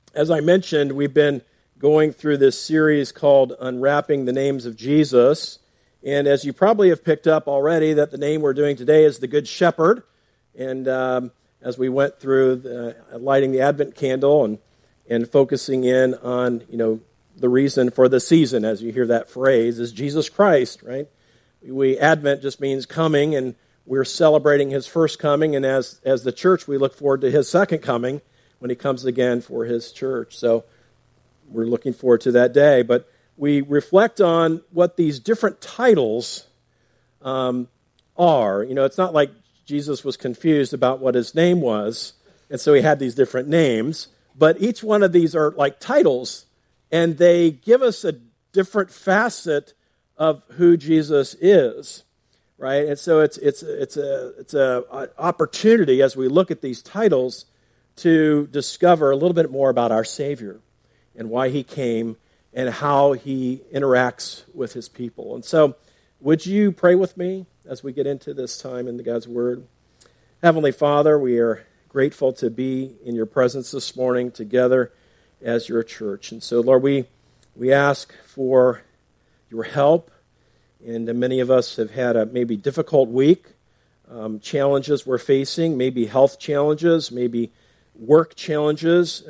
As I mentioned, we've been going through this series called Unwrapping the Names of Jesus. And as you probably have picked up already, that the name we're doing today is the Good Shepherd. And as we went through lighting the Advent candle and focusing in on, the reason for the season, as you hear that phrase, is Jesus Christ, right? Advent just means coming, and we're celebrating his first coming. And as the church, we look forward to his second coming when he comes again for his church. So we're looking forward to that day. But we reflect on what these different titles are. It's not like Jesus was confused about what his name was, and so he had these different names. But each one of these are like titles, and they give us a different facet of who Jesus is, right? And so it's an opportunity as we look at these titles to discover a little bit more about our Savior and why he came and how he interacts with his people. And so would you pray with me as we get into this time in God's Word? Heavenly Father, we are grateful to be in your presence this morning together as your church. And so, Lord, we ask for your help. And many of us have had a maybe difficult week, challenges we're facing, maybe health challenges, maybe work challenges,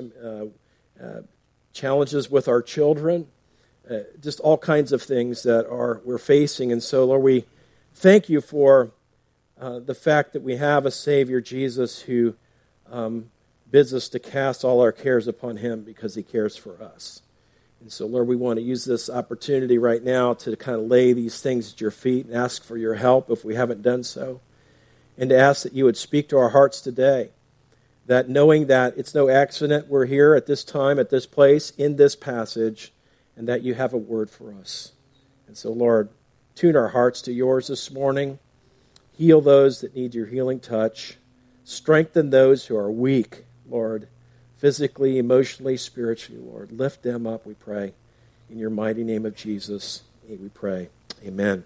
challenges with our children, just all kinds of things that we're facing. And so, Lord, we thank you for the fact that we have a Savior, Jesus, who bids us to cast all our cares upon him because he cares for us. And so, Lord, we want to use this opportunity right now to kind of lay these things at your feet and ask for your help if we haven't done so, and to ask that you would speak to our hearts today, that knowing that it's no accident we're here at this time, at this place, in this passage, and that you have a word for us. And so, Lord, tune our hearts to yours this morning. Heal those that need your healing touch. Strengthen those who are weak, Lord, physically, emotionally, spiritually, Lord. Lift them up, we pray. In your mighty name of Jesus, we pray. Amen.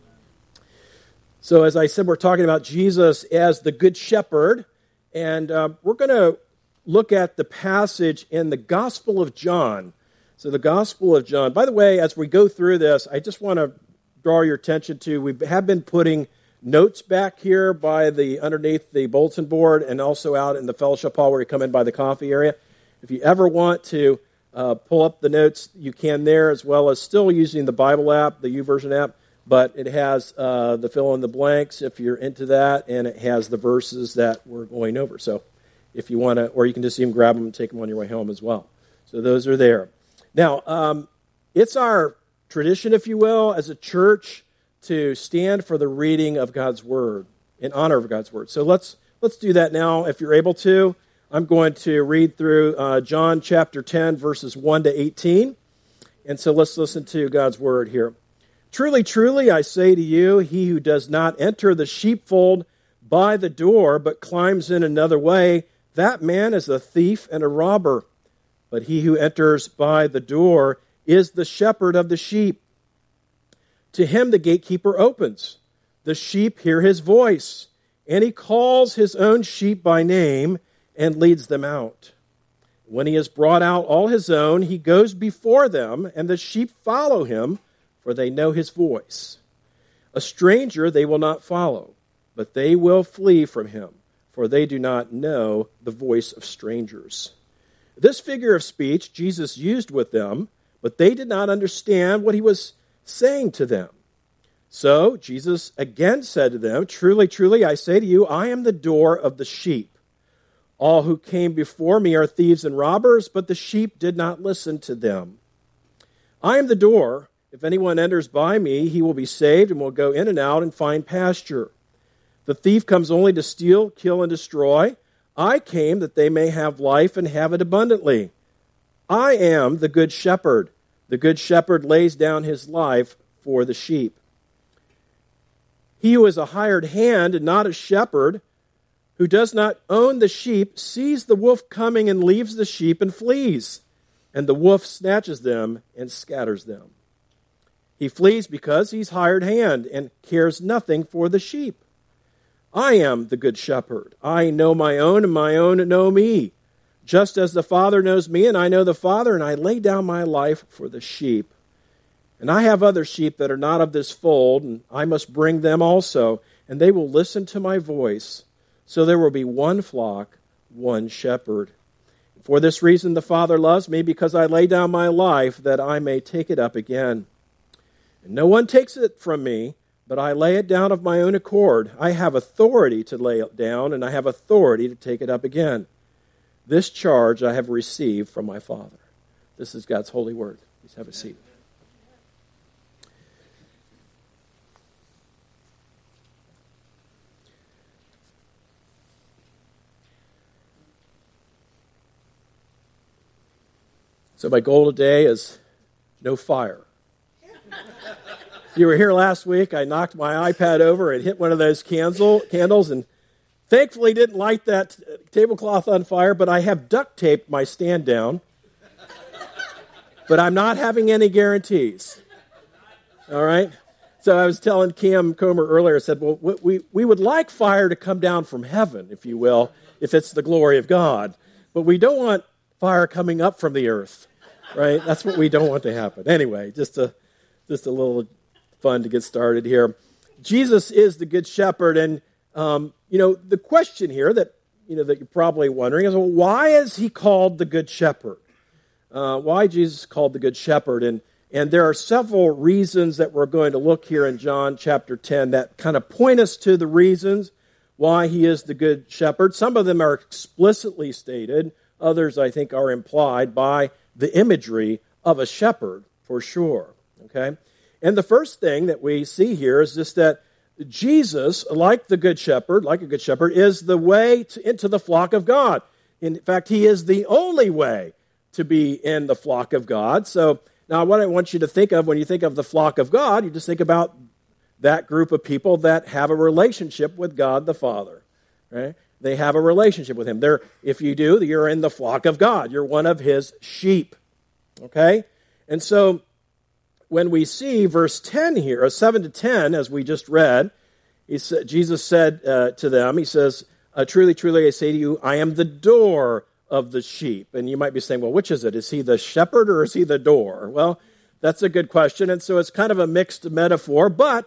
So as I said, we're talking about Jesus as the Good Shepherd, and we're going to look at the passage in the Gospel of John. So the Gospel of John. By the way, as we go through this, I just want to draw your attention to, we have been putting notes back here underneath the bulletin board and also out in the fellowship hall where you come in by the coffee area. If you ever want to pull up the notes, you can there, as well as still using the Bible app, the YouVersion app, but it has the fill in the blanks if you're into that, and it has the verses that we're going over. So if you want to, or you can just even grab them and take them on your way home as well. So those are there. Now, it's our tradition, if you will, as a church to stand for the reading of God's Word, in honor of God's Word. So let's do that now, if you're able to. I'm going to read through John chapter 10, verses 1 to 18. And so let's listen to God's Word here. Truly, truly, I say to you, he who does not enter the sheepfold by the door, but climbs in another way, that man is a thief and a robber. But he who enters by the door is the shepherd of the sheep. To him the gatekeeper opens. The sheep hear his voice, and he calls his own sheep by name and leads them out. When he has brought out all his own, he goes before them, and the sheep follow him, for they know his voice. A stranger they will not follow, but they will flee from him, for they do not know the voice of strangers. This figure of speech Jesus used with them, but they did not understand what he was saying to them. So Jesus again said to them, Truly, truly, I say to you, I am the door of the sheep. All who came before me are thieves and robbers, but the sheep did not listen to them. I am the door. If anyone enters by me, he will be saved and will go in and out and find pasture. The thief comes only to steal, kill, and destroy. I came that they may have life and have it abundantly. I am the good shepherd. The good shepherd lays down his life for the sheep. He who is a hired hand and not a shepherd, who does not own the sheep, sees the wolf coming and leaves the sheep and flees. And the wolf snatches them and scatters them. He flees because he's hired hand and cares nothing for the sheep. I am the good shepherd. I know my own, and my own know me. just as the Father knows me, and I know the Father, and I lay down my life for the sheep. And I have other sheep that are not of this fold, and I must bring them also, and they will listen to my voice. So there will be one flock, one shepherd. For this reason the Father loves me, because I lay down my life that I may take it up again. And no one takes it from me, but I lay it down of my own accord. I have authority to lay it down, and I have authority to take it up again. This charge I have received from my Father. This is God's holy word. Please have a seat. So my goal today is no fire. If you were here last week, I knocked my iPad over and hit one of those candles and thankfully didn't light that tablecloth on fire, but I have duct taped my stand down. But I'm not having any guarantees. All right? So I was telling Cam Comer earlier, I said, well, we would like fire to come down from heaven, if you will, if it's the glory of God. But we don't want fire coming up from the earth, right? That's what we don't want to happen. Anyway, just a little fun to get started here. Jesus is the Good Shepherd, and the question here that you're probably wondering is, well, why is he called the Good Shepherd? Why Jesus called the Good Shepherd? And there are several reasons that we're going to look here in John chapter 10 that kind of point us to the reasons why he is the Good Shepherd. Some of them are explicitly stated. Others, I think, are implied by the imagery of a shepherd, for sure. Okay? And the first thing that we see here is just that Jesus, like a good shepherd, is the way into the flock of God. In fact, he is the only way to be in the flock of God. So now what I want you to think of when you think of the flock of God, you just think about that group of people that have a relationship with God the Father. Right? They have a relationship with him. If you do, you're in the flock of God. You're one of his sheep. Okay? And so when we see verse 10 here, 7 to 10, as we just read, Jesus said to them, he says, truly, truly, I say to you, I am the door of the sheep. And you might be saying, well, which is it? Is he the shepherd or is he the door? Well, that's a good question. And so it's kind of a mixed metaphor, but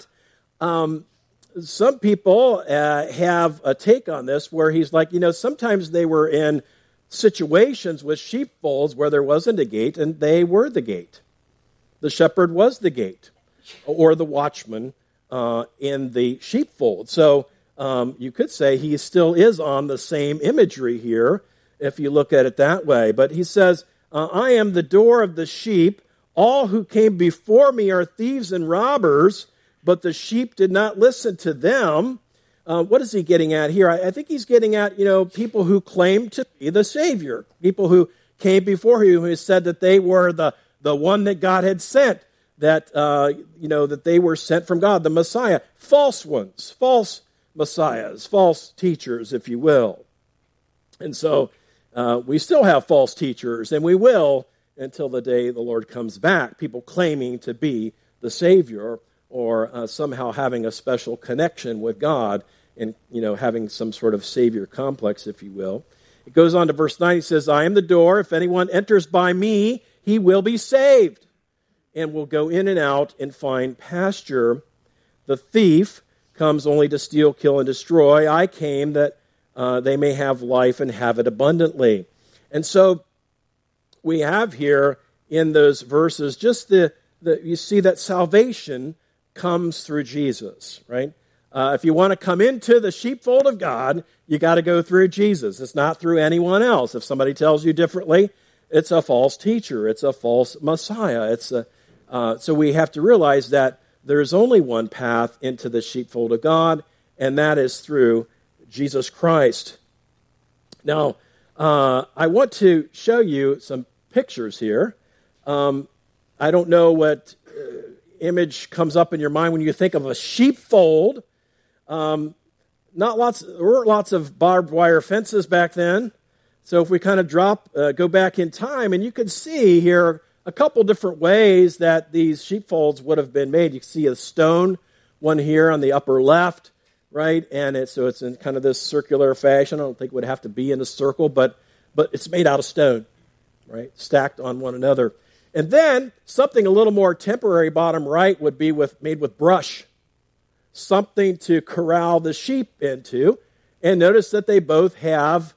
some people have a take on this where he's like, sometimes they were in situations with sheepfolds where there wasn't a gate and they were the gate. The shepherd was the gate or the watchman in the sheepfold. So you could say he still is on the same imagery here if you look at it that way. But he says, I am the door of the sheep. All who came before me are thieves and robbers, but the sheep did not listen to them. What is he getting at here? I think he's getting at, people who claim to be the Savior, people who came before him who said that they were the one that God had sent, that that they were sent from God, the Messiah. False ones, false messiahs, false teachers, if you will. And so we still have false teachers, and we will until the day the Lord comes back. People claiming to be the Savior or somehow having a special connection with God and having some sort of Savior complex, if you will. It goes on to verse 9. He says, I am the door. If anyone enters by me, he will be saved and will go in and out and find pasture. The thief comes only to steal, kill, and destroy. I came that they may have life and have it abundantly. And so we have here in those verses just you see that salvation comes through Jesus, right? If you want to come into the sheepfold of God, you got to go through Jesus. It's not through anyone else. If somebody tells you differently, it's a false teacher. It's a false Messiah. So we have to realize that there's only one path into the sheepfold of God, and that is through Jesus Christ. Now, I want to show you some pictures here. I don't know what image comes up in your mind when you think of a sheepfold. There weren't lots of barbed wire fences back then. So if we kind of go back in time, and you can see here a couple different ways that these sheepfolds would have been made. You can see a stone one here on the upper left, right? And it's in kind of this circular fashion. I don't think it would have to be in a circle, but but it's made out of stone, right? Stacked on one another. And then something a little more temporary, bottom right, would be made with brush, something to corral the sheep into. And notice that they both have,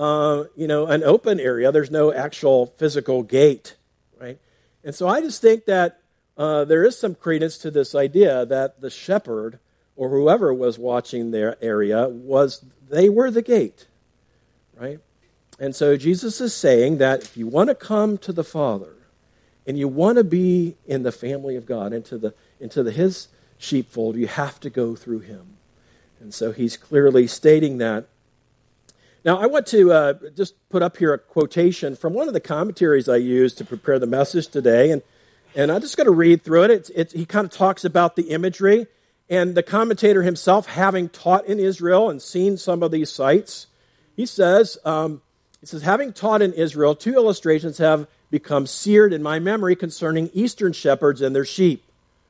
an open area. There's no actual physical gate, right? And so I just think that there is some credence to this idea that the shepherd or whoever was watching their area they were the gate, right? And so Jesus is saying that if you want to come to the Father and you want to be in the family of God, into his sheepfold, you have to go through him. And so he's clearly stating that. Now, I want to just put up here a quotation from one of the commentaries I used to prepare the message today, and I'm just going to read through it. He kind of talks about the imagery, and the commentator himself, having taught in Israel and seen some of these sites, he says, having taught in Israel, 2 illustrations have become seared in my memory concerning Eastern shepherds and their sheep.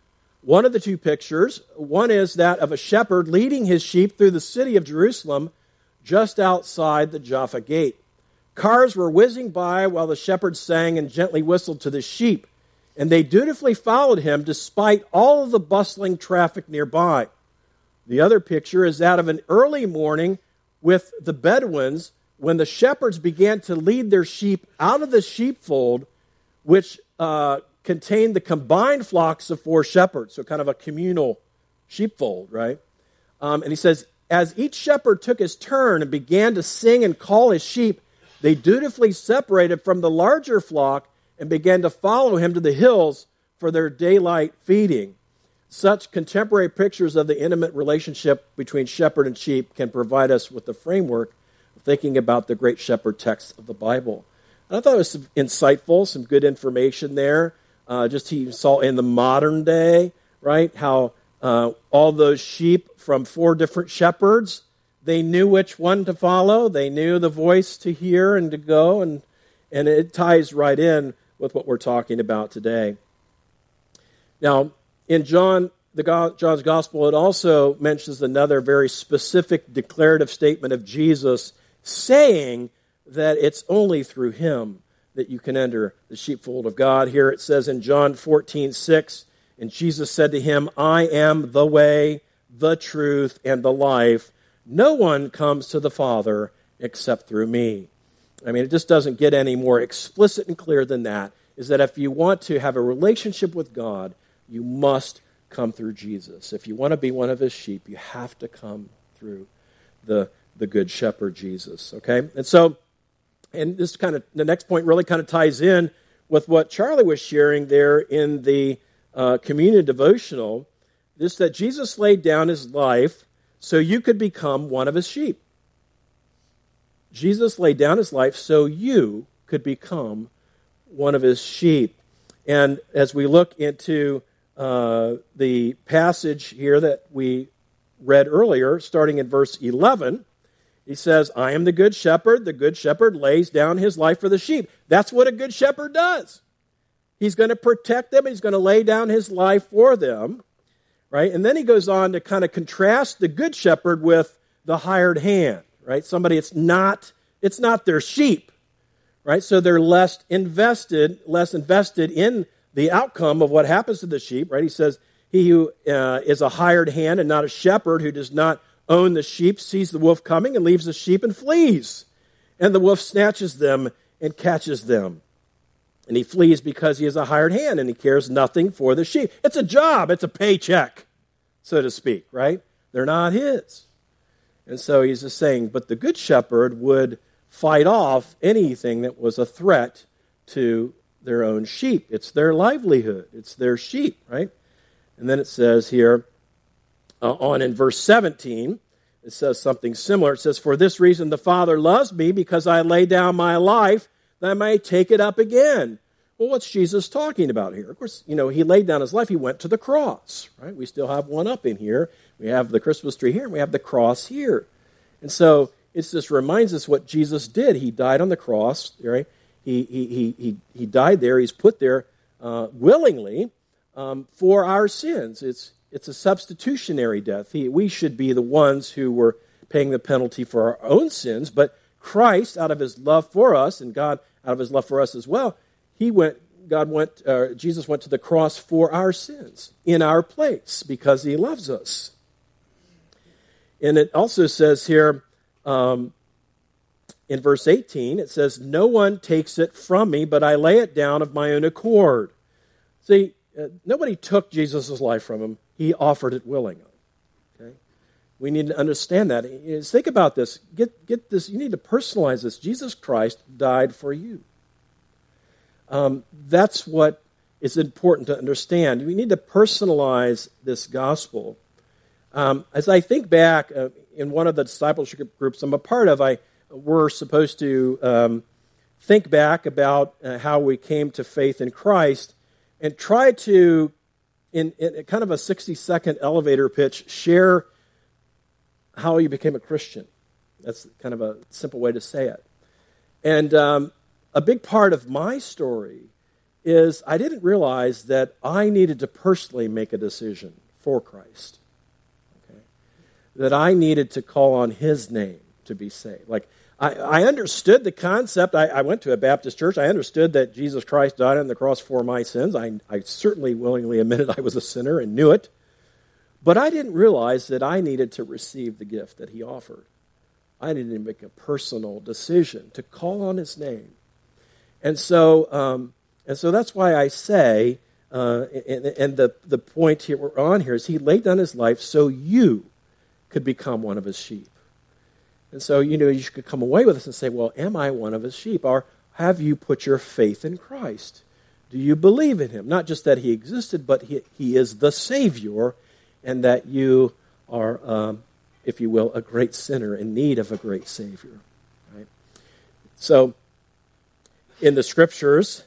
One of the 2 pictures, one is that of a shepherd leading his sheep through the city of Jerusalem just outside the Jaffa Gate. Cars were whizzing by while the shepherd sang and gently whistled to the sheep, and they dutifully followed him despite all of the bustling traffic nearby. The other picture is that of an early morning with the Bedouins when the shepherds began to lead their sheep out of the sheepfold, which contained the combined flocks of 4 shepherds, so kind of a communal sheepfold, right? And he says, as each shepherd took his turn and began to sing and call his sheep, they dutifully separated from the larger flock and began to follow him to the hills for their daylight feeding. Such contemporary pictures of the intimate relationship between shepherd and sheep can provide us with the framework of thinking about the great shepherd text of the Bible. And I thought it was insightful, some good information there. Just he saw in the modern day, right, how all those sheep from 4 different shepherds, they knew which one to follow. They knew the voice to hear and to go, and it ties right in with what we're talking about today. Now, in John's Gospel, it also mentions another very specific declarative statement of Jesus saying that it's only through him that you can enter the sheepfold of God. Here it says in John 14:6, and Jesus said to him, I am the way, the truth, and the life. No one comes to the Father except through me. I mean, it just doesn't get any more explicit and clear than that, is that if you want to have a relationship with God, you must come through Jesus. If you want to be one of his sheep, you have to come through the good shepherd, Jesus. Okay? And this the next point really kind of ties in with what Charlie was sharing there in the communion devotional, this that Jesus laid down his life so you could become one of his sheep. Jesus laid down his life so you could become one of his sheep. And as we look into the passage here that we read earlier, starting in verse 11, he says, I am the good shepherd. The good shepherd lays down his life for the sheep. That's what a good shepherd does. He's going to protect them. He's going to lay down his life for them, right? And then he goes on to kind of contrast the good shepherd with the hired hand, right? Somebody it's not their sheep, right? So they're less invested in the outcome of what happens to the sheep, right? He says, he who is a hired hand and not a shepherd, who does not own the sheep, sees the wolf coming and leaves the sheep and flees. And the wolf snatches them and catches them. And he flees because he is a hired hand and he cares nothing for the sheep. It's a job. It's a paycheck, so to speak, right? They're not his. And so he's just saying, but the good shepherd would fight off anything that was a threat to their own sheep. It's their livelihood. It's their sheep, right? And then it says here, on in verse 17, it says something similar. It says, for this reason the Father loves me, because I lay down my life that I may take it up again. Well, what's Jesus talking about here? Of course, he laid down his life. He went to the cross, right? We still have one up in here. We have the Christmas tree here, and we have the cross here. And so it just reminds us what Jesus did. He died on the cross, right? He died there. He's put there willingly for our sins. It's a substitutionary death. We should be the ones who were paying the penalty for our own sins, but Christ, out of his love for us, and God out of his love for us as well, Jesus went to the cross for our sins, in our place, because he loves us. And it also says here, in verse 18, it says, "No one takes it from me, but I lay it down of my own accord." See, nobody took Jesus' life from him. He offered it willingly. Okay? We need to understand that. Think about this. Get this. You need to personalize this. Jesus Christ died for you. That's what is important to understand. We need to personalize this gospel. As I think back, in one of the discipleship groups I'm a part of, we're supposed to think back about how we came to faith in Christ and try to, in kind of a 60-second elevator pitch, share how you became a Christian. That's kind of a simple way to say it. And a big part of my story is I didn't realize that I needed to personally make a decision for Christ. Okay? That I needed to call on his name to be saved. Like, I understood the concept. I went to a Baptist church. I understood that Jesus Christ died on the cross for my sins. I certainly willingly admitted I was a sinner and knew it. But I didn't realize that I needed to receive the gift that he offered. I needed to make a personal decision to call on his name. And so that's why I say, and the point here we're on here is he laid down his life so you could become one of his sheep. And so, you could come away with us and say, well, am I one of his sheep? Or have you put your faith in Christ? Do you believe in him? Not just that he existed, but he is the Savior, and that you are, if you will, a great sinner in need of a great Savior. Right? So, in the Scriptures,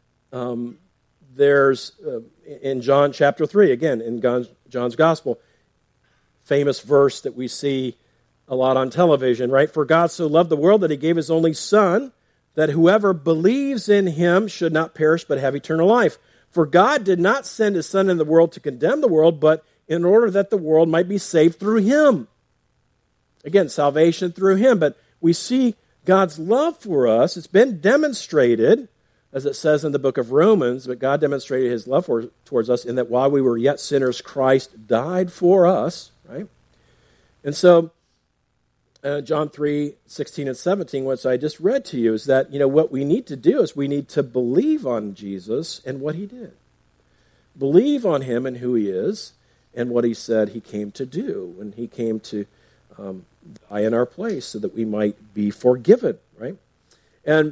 there's, in John chapter 3, again, in John's Gospel, famous verse that we see a lot on television, right? "For God so loved the world that he gave his only Son, that whoever believes in him should not perish but have eternal life. For God did not send his Son in the world to condemn the world, but in order that the world might be saved through him." Again, salvation through him. But we see God's love for us. It's been demonstrated, as it says in the book of Romans, but God demonstrated his love towards us in that while we were yet sinners, Christ died for us, right? And so, John 3:16 and 17, which I just read to you, is that, what we need to do is we need to believe on Jesus and what he did. Believe on him and who he is and what he said he came to do. And he came to die in our place so that we might be forgiven, right? And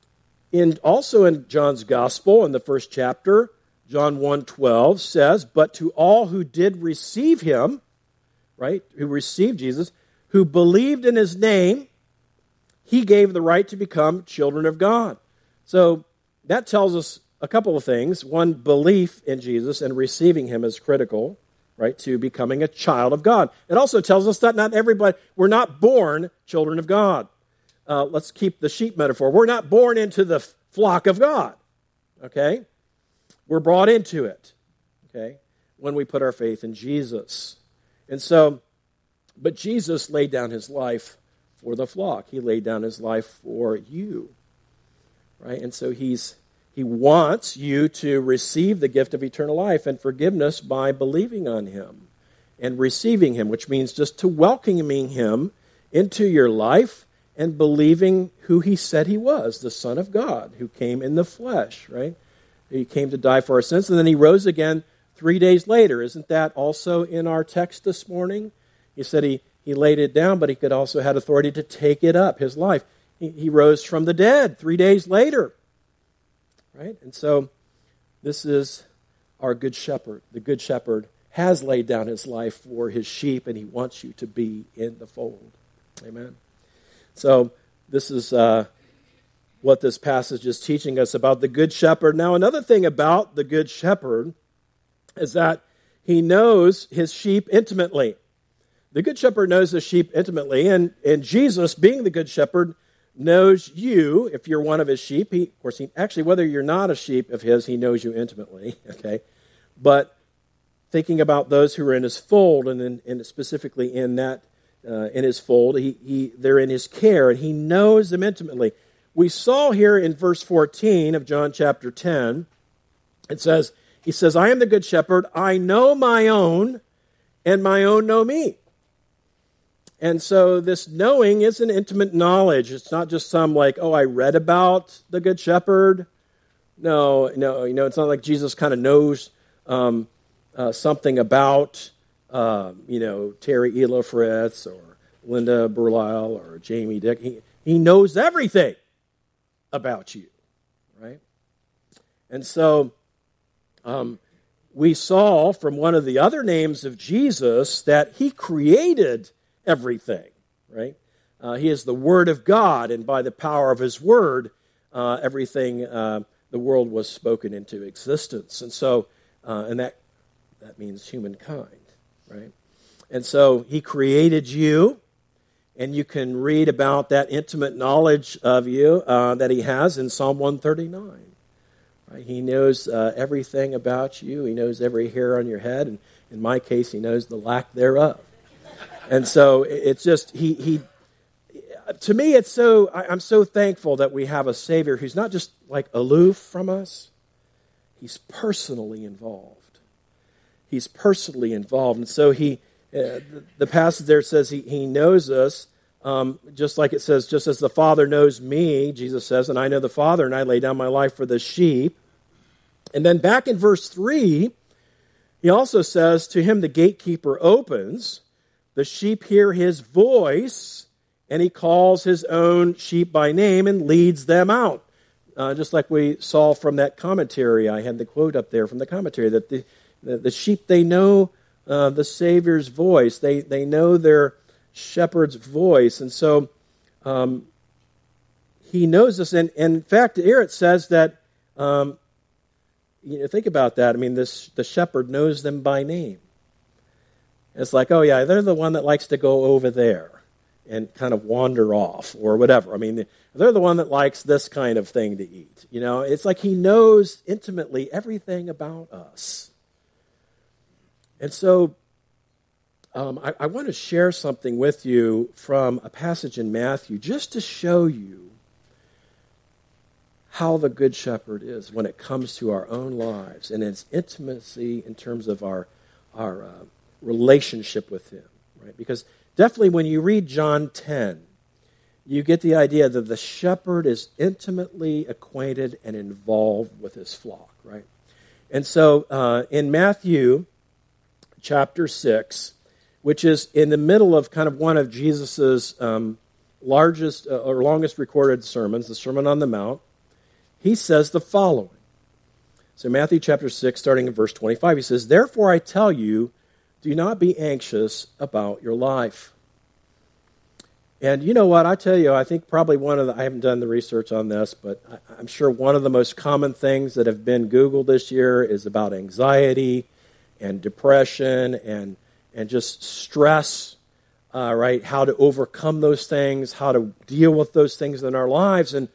also in John's Gospel, in the first chapter, John 1:12 says, "But to all who did receive him," right, who received Jesus, "who believed in his name, he gave the right to become children of God." So that tells us a couple of things. One, belief in Jesus and receiving him is critical, right, to becoming a child of God. It also tells us that not everybody, we're not born children of God. Let's keep the sheep metaphor. We're not born into the flock of God, okay? We're brought into it, okay, when we put our faith in Jesus. And so, but Jesus laid down his life for the flock. He laid down his life for you, right? And so he wants you to receive the gift of eternal life and forgiveness by believing on him and receiving him, which means just to welcoming him into your life and believing who he said he was, the Son of God, who came in the flesh, right? He came to die for our sins, and then he rose again 3 days later. Isn't that also in our text this morning? He said he laid it down, but he could also had authority to take it up, his life. He rose from the dead 3 days later, right? And so this is our good shepherd. The good shepherd has laid down his life for his sheep, and he wants you to be in the fold. Amen. So this is what this passage is teaching us about the good shepherd. Now, another thing about the good shepherd is that he knows his sheep intimately. The good shepherd knows the sheep intimately, and Jesus, being the good shepherd, knows you if you're one of his sheep. Actually, whether you're not a sheep of his, he knows you intimately, okay? But thinking about those who are in his fold, and specifically in that in his fold. They're in his care, and he knows them intimately. We saw here in verse 14 of John chapter 10, he says, I am the good shepherd. I know my own, and my own know me. And so this knowing is an intimate knowledge. It's not just some like, I read about the good shepherd. No, it's not like Jesus kind of knows something about, Terry Ela Fritz or Linda Berlisle or Jamie Dick. He knows everything about you, right? And so we saw from one of the other names of Jesus that he created everything, right? He is the Word of God, and by the power of his Word, everything, the world was spoken into existence. And so, and that means humankind, right? And so he created you, and you can read about that intimate knowledge of you that he has in Psalm 139. Right? He knows everything about you. He knows every hair on your head, and in my case, he knows the lack thereof. And so it's just, to me, I'm so thankful that we have a Savior who's not just like aloof from us. He's personally involved. He's personally involved. And so the passage there says he knows us, just like it says, just as the Father knows me, Jesus says, and I know the Father, and I lay down my life for the sheep. And then back in verse 3, he also says, to him the gatekeeper opens, the sheep hear his voice, and he calls his own sheep by name and leads them out. Just like we saw from that commentary. I had the quote up there from the commentary that the sheep, they know the Savior's voice. They know their shepherd's voice. And so he knows this. And in fact, here it says that, think about that. I mean, the shepherd knows them by name. It's like, they're the one that likes to go over there and kind of wander off or whatever. I mean, they're the one that likes this kind of thing to eat. It's like he knows intimately everything about us. And so I want to share something with you from a passage in Matthew just to show you how the Good Shepherd is when it comes to our own lives and its intimacy in terms of our relationship with him, right? Because definitely when you read John 10, you get the idea that the shepherd is intimately acquainted and involved with his flock, right? And so in Matthew chapter 6, which is in the middle of kind of one of Jesus' largest or longest recorded sermons, the Sermon on the Mount, he says the following. So Matthew chapter 6, starting in verse 25, he says, therefore I tell you, do not be anxious about your life. And you know what? I tell you, I think probably I haven't done the research on this, but I'm sure one of the most common things that have been Googled this year is about anxiety and depression and just stress, right? How to overcome those things, how to deal with those things in our lives. And,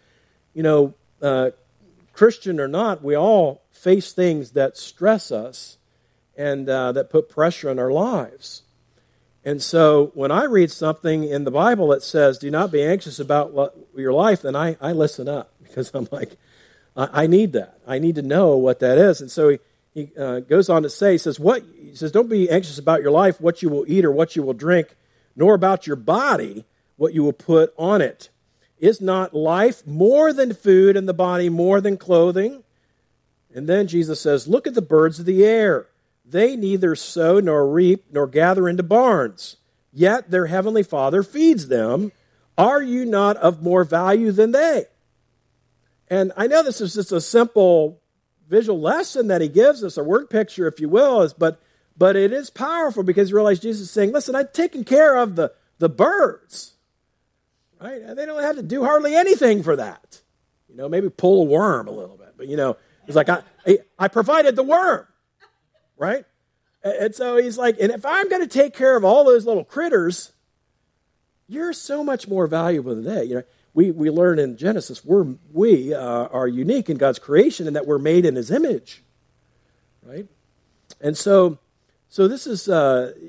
Christian or not, we all face things that stress us and that put pressure on our lives. And so when I read something in the Bible that says, do not be anxious about your life, then I listen up because I'm like, I need that. I need to know what that is. And so he goes on to say, he says, don't be anxious about your life, what you will eat or what you will drink, nor about your body, what you will put on it. Is not life more than food and the body more than clothing? And then Jesus says, look at the birds of the air. They neither sow nor reap nor gather into barns, yet their heavenly Father feeds them. Are you not of more value than they? And I know this is just a simple visual lesson that he gives us, a word picture, if you will, but it is powerful because you realize Jesus is saying, listen, I've taken care of the birds. Right? And they don't have to do hardly anything for that. Maybe pull a worm a little bit. But, it's like, I provided the worm. Right? And so he's like, and if I'm going to take care of all those little critters, you're so much more valuable than they. We learn in Genesis, we are unique in God's creation and that we're made in his image. Right? And so this is,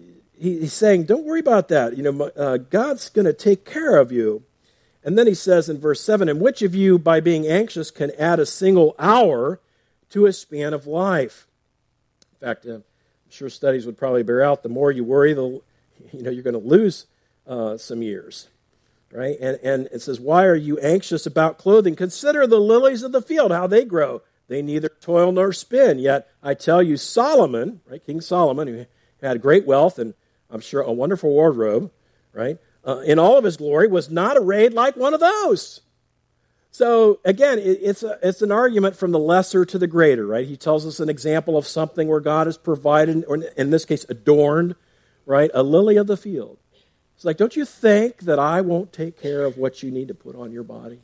he's saying, don't worry about that. God's going to take care of you. And then he says in verse 7, and which of you, by being anxious, can add a single hour to a span of life? In fact, I'm sure studies would probably bear out, the more you worry, you're going to lose some years. Right? And it says, why are you anxious about clothing? Consider the lilies of the field, how they grow. They neither toil nor spin. Yet I tell you, Solomon, right, King Solomon, who had great wealth and I'm sure a wonderful wardrobe, right, in all of his glory, was not arrayed like one of those. So again, it's an argument from the lesser to the greater, right? He tells us an example of something where God has provided, or in this case, adorned, right, a lily of the field. It's like, don't you think that I won't take care of what you need to put on your body?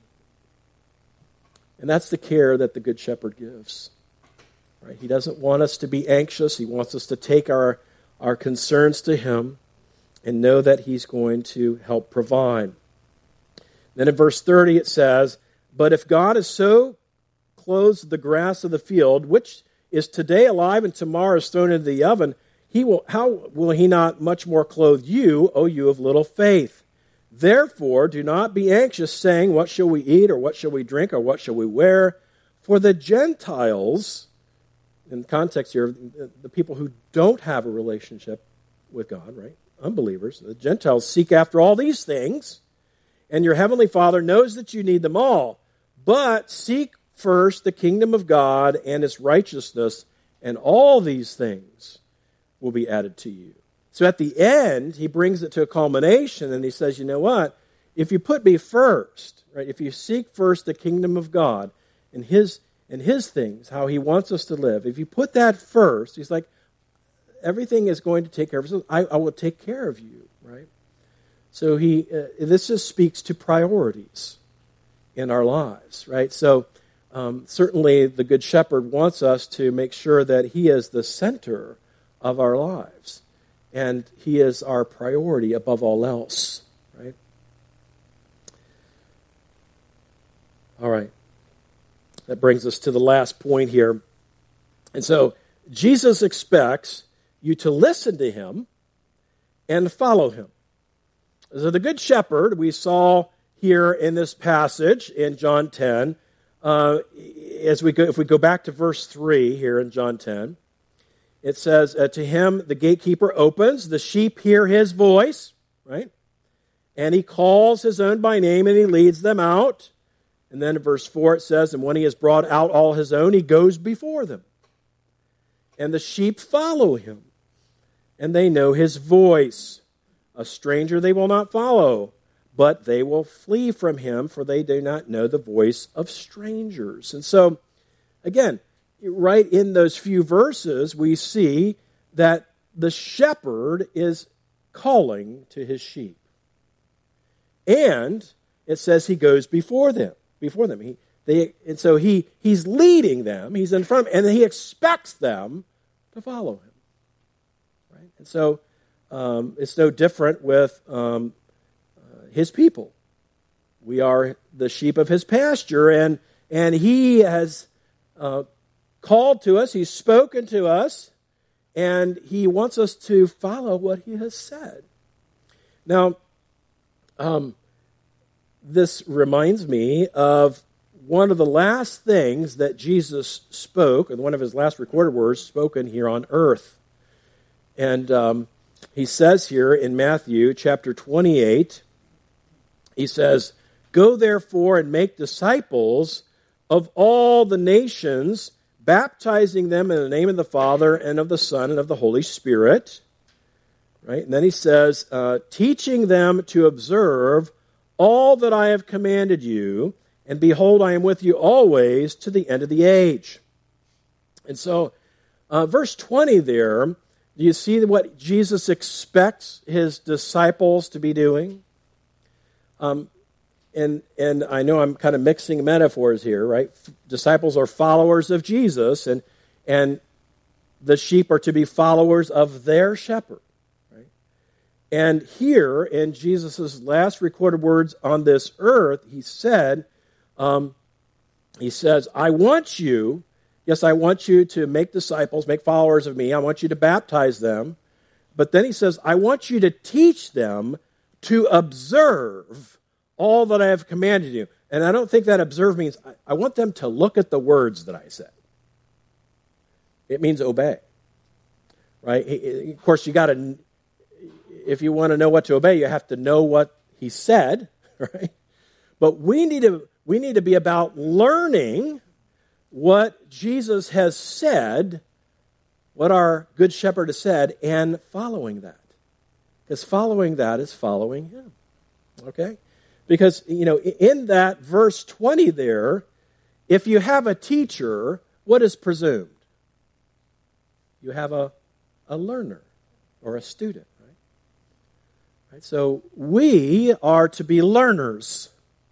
And that's the care that the Good Shepherd gives. Right? He doesn't want us to be anxious. He wants us to take our concerns to him and know that he's going to help provide. Then in verse 30 it says, but if God has so clothes the grass of the field, which is today alive and tomorrow is thrown into the oven, how will he not much more clothe you, O you of little faith? Therefore, do not be anxious, saying, what shall we eat, or what shall we drink, or what shall we wear? For the Gentiles, in context here, the people who don't have a relationship with God, right? Unbelievers, the Gentiles seek after all these things, and your heavenly Father knows that you need them all. But seek first the kingdom of God and its righteousness, and all these things will be added to you. So at the end, he brings it to a culmination, and he says, you know what? If you put me first, right? If you seek first the kingdom of God and his things, how he wants us to live, if you put that first, he's like, everything is going to take care of itself. I will take care of you, right? So this just speaks to priorities in our lives, right? So certainly the Good Shepherd wants us to make sure that he is the center of our lives. And he is our priority above all else, right? All right. That brings us to the last point here. And so Jesus expects you to listen to him and follow him. So the Good Shepherd we saw here in this passage in John 10, if we go back to verse 3 here in John 10, it says, to him the gatekeeper opens, the sheep hear his voice, right? And he calls his own by name and he leads them out. And then in verse 4 it says, and when he has brought out all his own, he goes before them. And the sheep follow him, and they know his voice. A stranger they will not follow, but they will flee from him, for they do not know the voice of strangers. And so, again, right in those few verses, we see that the shepherd is calling to his sheep. And it says he goes before them. And so he's leading them, he's in front of them, and he expects them to follow him. Right? And so it's no different with his people. We are the sheep of his pasture, and he has called to us, he's spoken to us, and he wants us to follow what he has said. Now, this reminds me of one of the last things that Jesus spoke, and one of his last recorded words spoken here on earth. And he says here in Matthew chapter 28, he says, go therefore and make disciples of all the nations, baptizing them in the name of the Father and of the Son and of the Holy Spirit. Right? And then he says, teaching them to observe all that I have commanded you, and behold, I am with you always to the end of the age. And so, verse 20 there, do you see what Jesus expects his disciples to be doing? And I know I'm kind of mixing metaphors here, right? Disciples are followers of Jesus, and the sheep are to be followers of their shepherd. And here, in Jesus' last recorded words on this earth, he says, I want you to make disciples, make followers of me. I want you to baptize them. But then he says, I want you to teach them to observe all that I have commanded you. And I don't think that observe means, I want them to look at the words that I said. It means obey. Right? Of course, you got to, if you want to know what to obey, you have to know what he said, right? But we need to be about learning what Jesus has said, what our Good Shepherd has said, and following that. Because following that is following him. Okay? Because, in that verse 20 there, if you have a teacher, what is presumed? You have a learner or a student, right? So we are to be learners.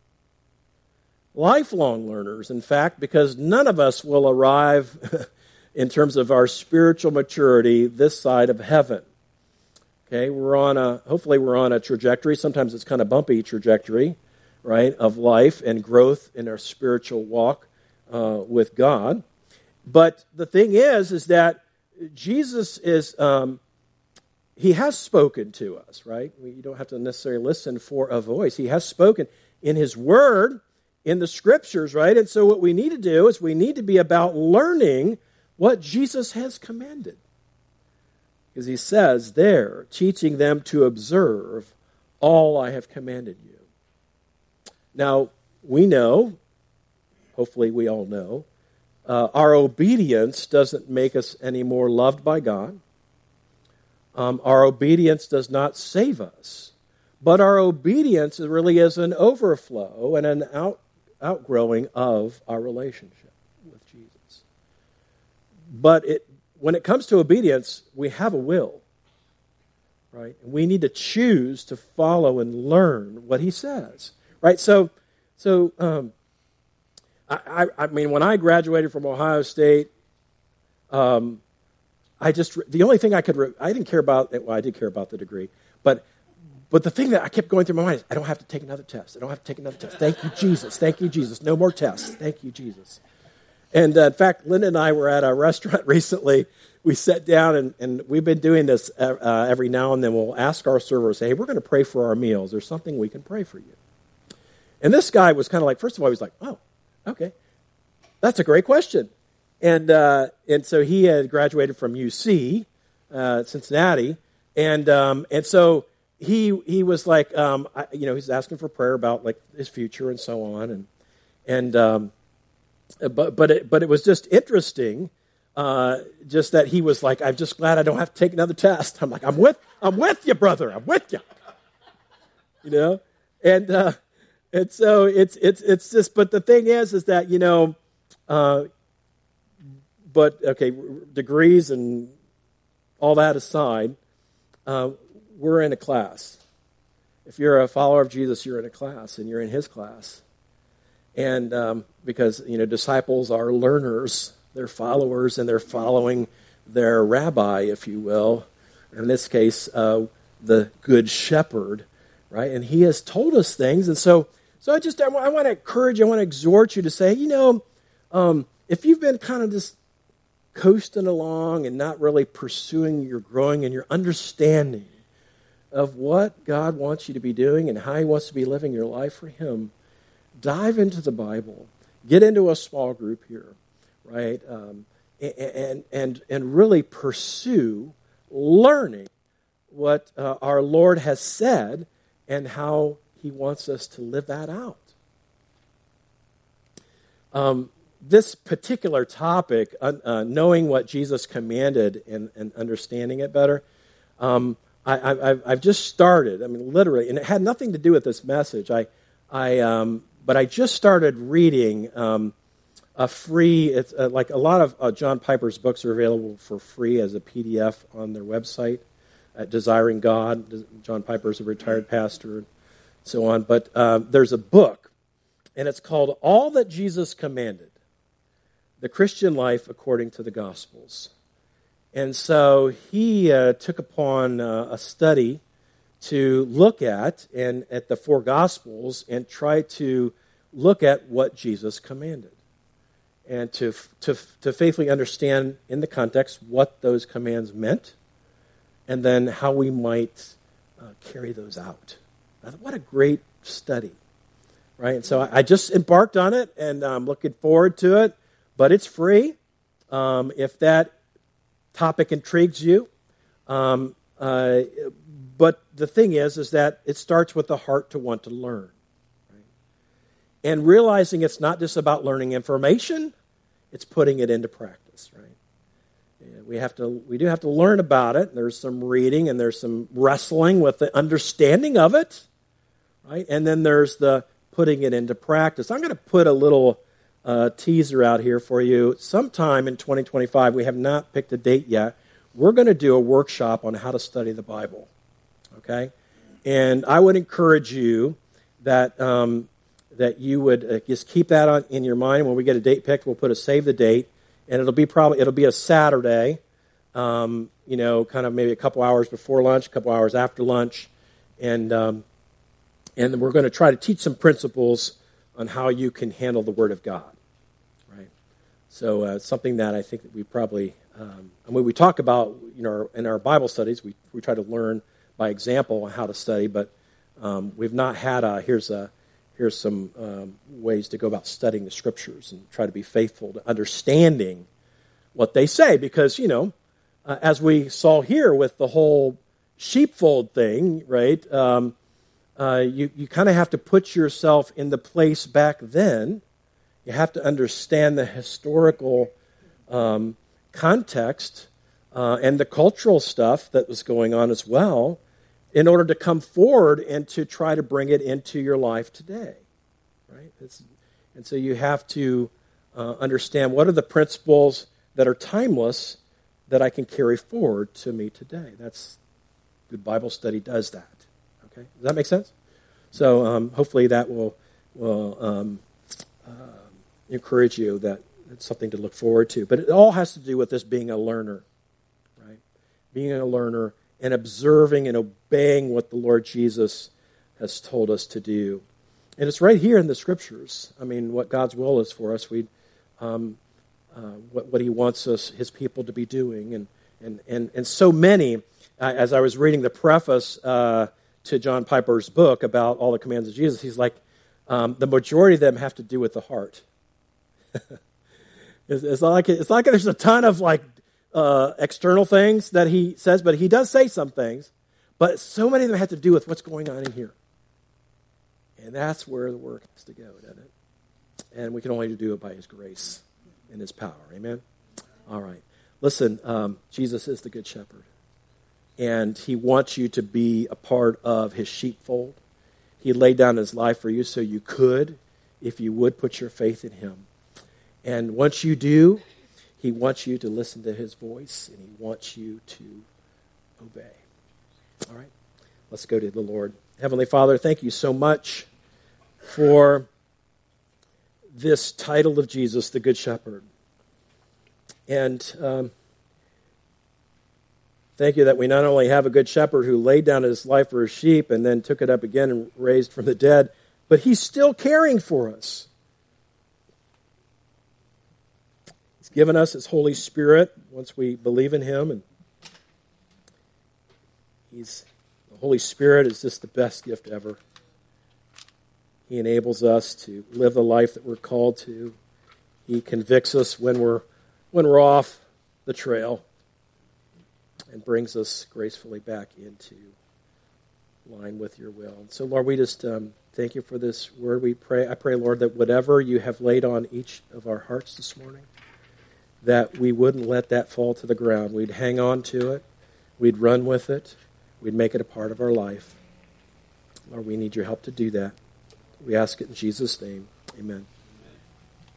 Lifelong learners, in fact, because none of us will arrive in terms of our spiritual maturity this side of heaven. Okay, hopefully we're on a trajectory. Sometimes it's kind of bumpy trajectory, right, of life and growth in our spiritual walk with God. But the thing is that Jesus is, he has spoken to us, right? You don't have to necessarily listen for a voice. He has spoken in his word, in the scriptures, right? And so what we need to do is we need to be about learning what Jesus has commanded. Because he says there, teaching them to observe all I have commanded you. Now, we know, hopefully we all know, our obedience doesn't make us any more loved by God. Our obedience does not save us. But our obedience really is an overflow and an outgrowing of our relationship with Jesus. But when it comes to obedience, we have a will, right? And we need to choose to follow and learn what he says, right? So I mean, when I graduated from Ohio State, the only thing I didn't care about, well, I did care about the degree, but the thing that I kept going through my mind is, I don't have to take another test. I don't have to take another test. Thank you, Jesus. Thank you, Jesus. No more tests. Thank you, Jesus. And in fact, Linda and I were at a restaurant recently. We sat down, and we've been doing this every now and then. We'll ask our servers, hey, we're going to pray for our meals. There's something we can pray for you. And this guy was kind of like, first of all, he was like, oh, okay, that's a great question. And so he had graduated from UC, Cincinnati, and so he was like, he's asking for prayer about like his future and so on, but it was just interesting, just that he was like, I'm just glad I don't have to take another test. I'm like, I'm with you, brother, I'm with you, and so it's just, but the thing is that but okay, degrees and all that aside, we're in a class. If you're a follower of Jesus, you're in a class, and you're in his class. And because, disciples are learners, they're followers, and they're following their rabbi, if you will. In this case, the Good Shepherd, right? And he has told us things. And so I want to encourage you, I want to exhort you to say, if you've been kind of just coasting along and not really pursuing your growing and your understanding of what God wants you to be doing and how he wants to be living your life for him, dive into the Bible. Get into a small group here, right? And really pursue learning what our Lord has said and how he wants us to live that out. This particular topic, knowing what Jesus commanded and understanding it better, I've just started. I mean, literally, and it had nothing to do with this message. But I just started reading a free. It's like a lot of John Piper's books are available for free as a PDF on their website at Desiring God. John Piper's a retired pastor, and so on. But there's a book, and it's called All That Jesus Commanded: The Christian Life According to the Gospels. And so he took upon a study to look at the four Gospels and try to look at what Jesus commanded and to faithfully understand in the context what those commands meant and then how we might carry those out. I thought, what a great study, right? And so I just embarked on it, and I'm looking forward to it, but it's free. If that topic intrigues you. But the thing is that it starts with the heart to want to learn. Right? And realizing it's not just about learning information, it's putting it into practice, right? We do have to learn about it. There's some reading and there's some wrestling with the understanding of it, right? And then there's the putting it into practice. I'm going to put a little teaser out here for you. Sometime in 2025, we have not picked a date yet, we're going to do a workshop on how to study the Bible, okay? And I would encourage you that that you would just keep that in your mind. When we get a date picked, we'll put a save the date, and it'll be a Saturday, kind of maybe a couple hours before lunch, a couple hours after lunch, and we're going to try to teach some principles on how you can handle the Word of God, right? So it's something that I think that we probably, we talk about, in our Bible studies, we try to learn by example on how to study, but we've not had here's some ways to go about studying the Scriptures and try to be faithful to understanding what they say, because, as we saw here with the whole sheepfold thing, right, you kind of have to put yourself in the place back then. You have to understand the historical context and the cultural stuff that was going on as well in order to come forward and to try to bring it into your life today, right? And so you have to understand what are the principles that are timeless that I can carry forward to me today. That's good Bible study does that. Okay, does that make sense? So hopefully that will encourage you that it's something to look forward to. But it all has to do with this being a learner, right? Being a learner and observing and obeying what the Lord Jesus has told us to do. And it's right here in the Scriptures. I mean, what God's will is for us. What He wants us, His people, to be doing. And so many, as I was reading the preface to John Piper's book about all the commands of Jesus, he's like, the majority of them have to do with the heart. It's like there's a ton of external things that he says, but he does say some things. But so many of them have to do with what's going on in here. And that's where the work has to go, doesn't it? And we can only do it by His grace and His power. Amen? All right. Listen, Jesus is the Good Shepherd. And He wants you to be a part of His sheepfold. He laid down His life for you so you could, if you would, put your faith in Him. And once you do, He wants you to listen to His voice, and He wants you to obey. All right? Let's go to the Lord. Heavenly Father, thank you so much for this title of Jesus, the Good Shepherd. And thank you that we not only have a good shepherd who laid down his life for his sheep and then took it up again and raised from the dead, but He's still caring for us. He's given us His Holy Spirit once we believe in Him, and the Holy Spirit is just the best gift ever. He enables us to live the life that we're called to. He convicts us when we're off the trail and brings us gracefully back into line with your will. And so, Lord, we just thank you for this word. I pray, Lord, that whatever you have laid on each of our hearts this morning, that we wouldn't let that fall to the ground. We'd hang on to it. We'd run with it. We'd make it a part of our life. Lord, we need your help to do that. We ask it in Jesus' name. Amen.